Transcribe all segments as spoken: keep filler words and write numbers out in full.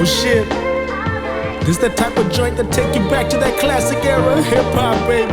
shit. This that type of joint that take you back to that classic era hip-hop, baby.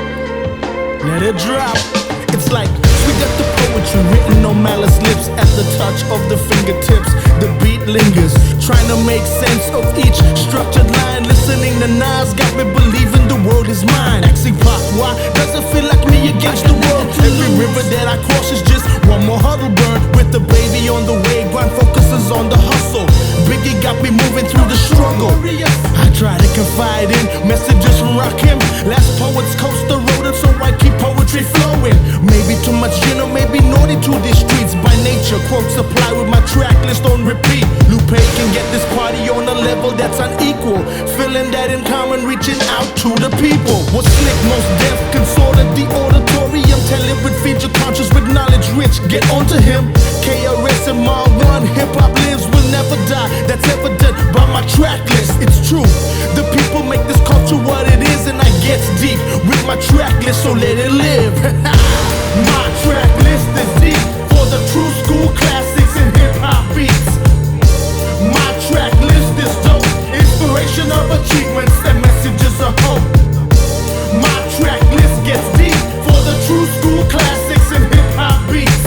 Let it drop. It's like we got the poetry written on malice lips at the touch of the fingertips. The beat lingers, trying to make sense of each structured line. Listening to Nas got me believing the world is mine. Asking Pac, why does it feel like me against the world? Every river that I cross is just one more huddle burn. With the baby on the way, grind focuses on the hustle. Biggie got me moving through the struggle. I try to confide in messages from Rakim. Last poets coast the road, and so I keep poetry flowing. Maybe too much, you know, maybe naughty to these streets by nature. Quotes apply with my track list on repeat. Lupe can get this party on a level that's unequal. Feeling that in common, reaching out to the people. What's slick, most deaf, consorted the auditorium. Tell it with feature conscious, with knowledge rich. Get onto him. K R S and Mar one, hip hop lives, will never die. That's evident by my track list. It's true. The people make this culture what it is, and I get deep with my track list, so let it live. My track list is deep for the true school classics and hip hop beats. My track list is dope, inspiration of achievements and messages of hope. My track list gets deep for the true school classics and hip hop beats.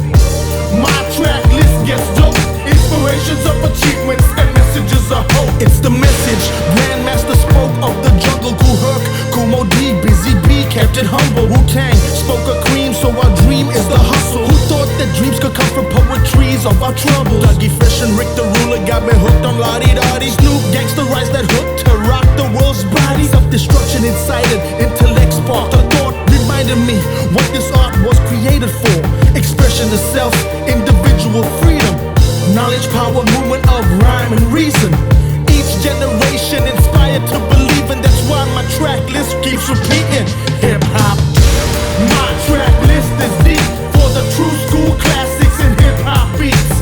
My track list gets dope, inspirations of achievements and messages of hope. It's the message Grandmaster spoke of the jungle. Kool Herc, Kumo D, Busy B kept it humble. Wu-Tang spoke of cream, so our dream is the hustle. Who thought that dreams could come from poetries of our troubles? Dougie Fresh and Rick the Ruler got me hooked on La-Di-Da-Di. Snoop gangsterized that hook to rock the world's body. Self-destruction incited, intellect sparked a thought, reminded me what this art was created for. Expression of self, individual freedom, knowledge, power, movement of rhyme and reason. Each generation inspired to believe, and that's why my track list keeps repeating. Hip-hop. My track list is deep for the true school classics and hip-hop beats.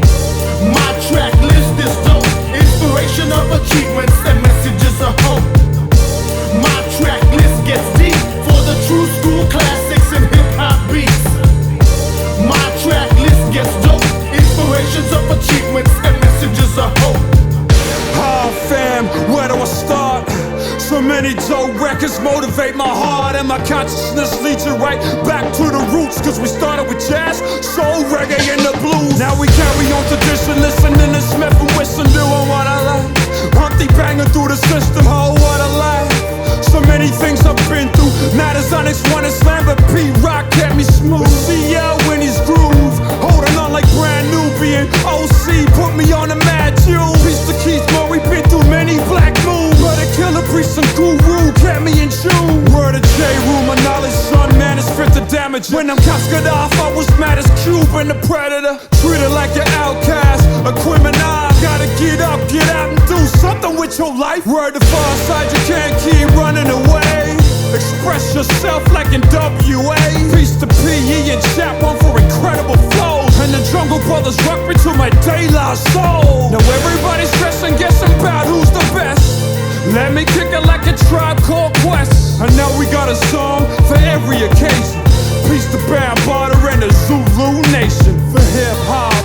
My track list is dope, inspiration of achievements and messages of hope. My track list gets deep for the true school classics and hip-hop beats. My track list gets dope, inspirations of achievements and messages of hope. Ah, fam, where do I start? So many dope records motivate my heart, and my consciousness leads you right back to the roots. Cause we started with jazz, soul, reggae, and the blues. Now we carry on tradition, listening to Smith and Wesson, doing what I like. Humpty banging through the system, oh what a life. So many things I've been through. Not as Onyx one and Slam, but P-Rock kept me smooth. C L when he's groove, holding on like brand new. Being O C put me on the mad Jew. Priest to Keith Murray, been through many black moons. But a killer priest and guru kept me in tune. Word of J-Rule, my knowledge, son, man, is fit to damage. When I'm casket off, I was mad as Cube and the Predator. Treated like an outcast, a criminal. Gotta get up, get out and do something with your life. Word to far side, you can't keep running away. Express yourself like in W A. Peace to P E and Chat One for incredible flows. And the Jungle Brothers rock me to my De La Soul. Now everybody's stressing, guessing about who's the best. Let me kick it like a Tribe Called Quest. And now we got a song for every occasion. Peace to Bam Barter and the Zulu Nation for hip hop.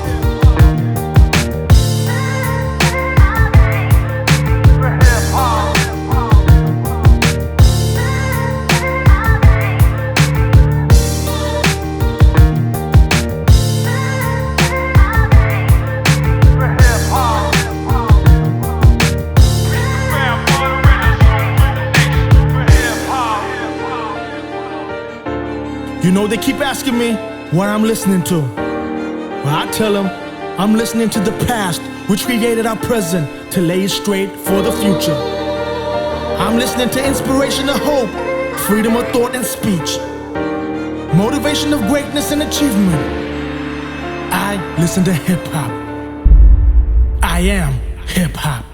You know, they keep asking me what I'm listening to. Well, I tell them I'm listening to the past, which created our present to lay it straight for the future. I'm listening to inspiration of hope, freedom of thought and speech, motivation of greatness and achievement. I listen to hip-hop. I am hip-hop.